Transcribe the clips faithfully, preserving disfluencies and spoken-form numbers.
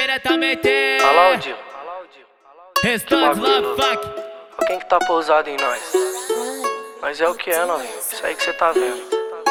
Diretamente Alaudio, Restante Love Fuck. quem que tá pousado em nós? Mas é o que é, novinho, isso aí que cê tá vendo.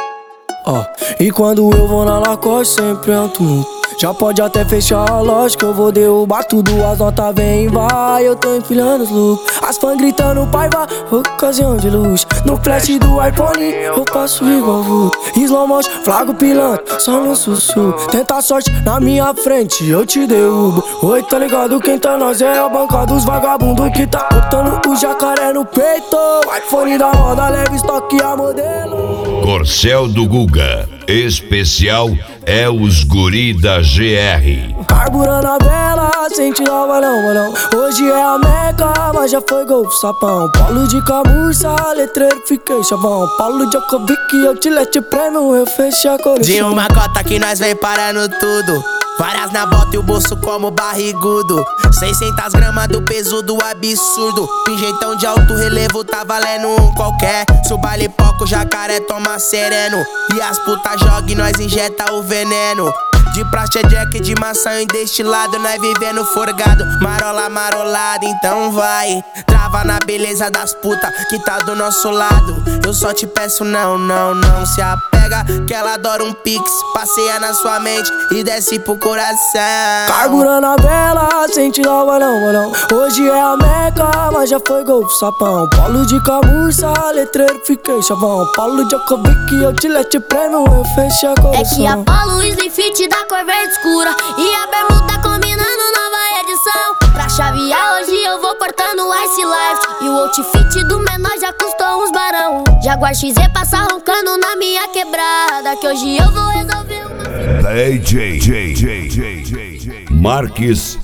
Ó, e quando eu vou na Lacoste sempre é um tumulto. Já pode até fechar a loja que eu vou derrubar tudo. As notas vem e vai, eu tô empilhando os looks. As fãs gritando pai vai, ocasião de luz. No flash do iPhone eu passo igual vulto. Slow motion, flago pilantra, só no sussurro. Tenta a sorte na minha frente, eu te derrubo. Oi, tá ligado, quem tá nós é a banca dos vagabundos que tá cortando o jacaré no peito. iPhone da moda, leve estoque a modelo. Corcel do Guga, especial é os guri da G R. Carburando a vela, sem tirar o balão, balão. Hoje é a meca, mas já foi gol, sapão. Paulo de camurça, letreiro, fiquei chavão. Paulo Djokovic, eu te lete prêmio, eu fechei a coleção. De uma cota que nós vem parando tudo. Várias na bota e o bolso como barrigudo. Seiscentas gramas do peso do absurdo. Pinjeitão de alto relevo tá valendo um qualquer. Se o baile poco, o jacaré toma sereno. E as putas jogam e nós injeta o veneno. De praxe é jack, de maçã e destilado. Nós vivendo forgado, marola marolada. Então vai, trava na beleza das putas que tá do nosso lado. Eu só te peço não, não, não se apega, que ela adora um pix. Passeia na sua mente e desce pro coração. Carburando a vela, sem tirar o balão, balão. Hoje é a meca, mas já foi gol, sapão. Paulo de camurça, letreiro, fiquei chavão. Paulo Djokovic, eu te lete prêmio, eu fechei a coleção. É que a Paulo Slim Fit da cor verde escura e a bermuda combinando nova edição. Pra chavear hoje eu vou portando Ice Life. E o outfit do menor já custou uns barão. Jaguar X Z passa roncando na minha quebrada, que hoje eu vou resolver uma... D J J J J J Marques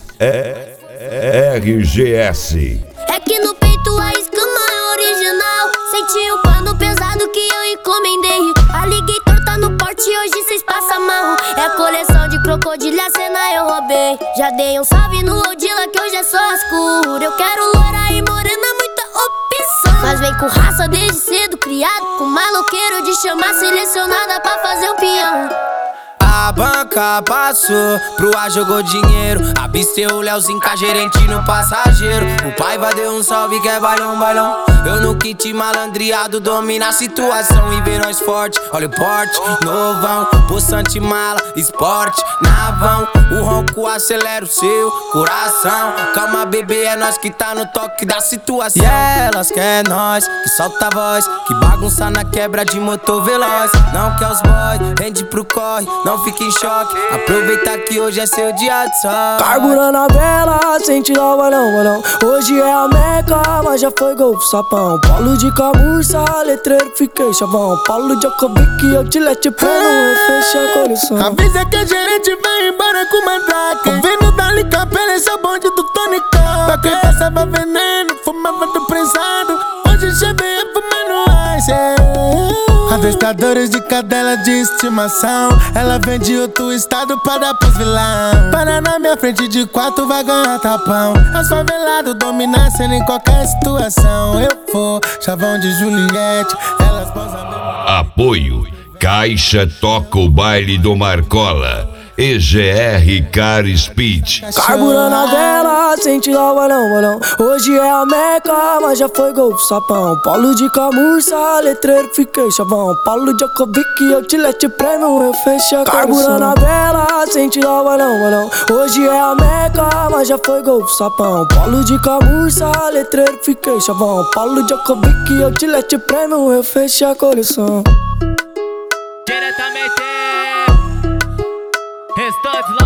R G S. É que no peito a escama é original. Senti o pano pesado que eu encomendei. Alligator tá no porte, hoje cês passam marrom. É coleção de crocodilo, a cena eu roubei. Já dei um salve no Odila que hoje é só as cura. Eu quero loura e morena, muita opção. Mas vem com raça desde cedo, criado com maloqueiro de chamar selecionada pra fazer o peão. A banca passou, pro ar jogou dinheiro. Absteu o Leozinho, gerente no passageiro. O Paiva deu um salve que é bailão, bailão. Eu no kit malandreado, domina a situação e vê nós forte. Olha o porte, novão, poçante mala, esporte, navão. O ronco acelera o seu coração. Calma bebê, é nós que tá no toque da situação. E elas quer nós, que solta a voz, que bagunça na quebra de motor veloz. Não quer os boy, rende pro corre, não fica em choque. Aproveita que hoje é seu dia de sol. Carburando a vela, sem tirar o balão, balão. Hoje é a meca, mas já foi gol, sapão. Paulo de camurça, letreiro, fiquei chavão. Paulo Djokovic, eu te lete prêmio, eu fechei a coleção. Avisa que a gerente vai embora com mandrake. O vendo dali capela, esse é o bonde do Tony Khan. Pra quem passava veneno, fumava do prensado. Hoje chevei fumando ice, yeah. Adestradores de cadela de estimação. Ela vem de outro estado pra dar pros vilão. Para na minha frente de quatro vai ganhar tapão. As favelados dominam cena em qualquer situação. Eu for chavão de Juliette, elas posam. Apoio Caixa toca o baile do Marcola. E G R Car Speed. Carburando a vela, sem tirar o balão, balão. Hoje é a meca, mas já foi gol, sapão. Paulo de camurça, letreiro, fiquei chavão. Paulo Djokovic, eu te lete prêmio, eu fechei a coleção. Carburando a vela, sem tirar o balão, balão. Hoje é a meca, mas já foi gol, sapão. Paulo de camurça, letreiro, fiquei chavão. Paulo Djokovic, eu te lete prêmio, eu fechei a coleção. Diretamente Restante Love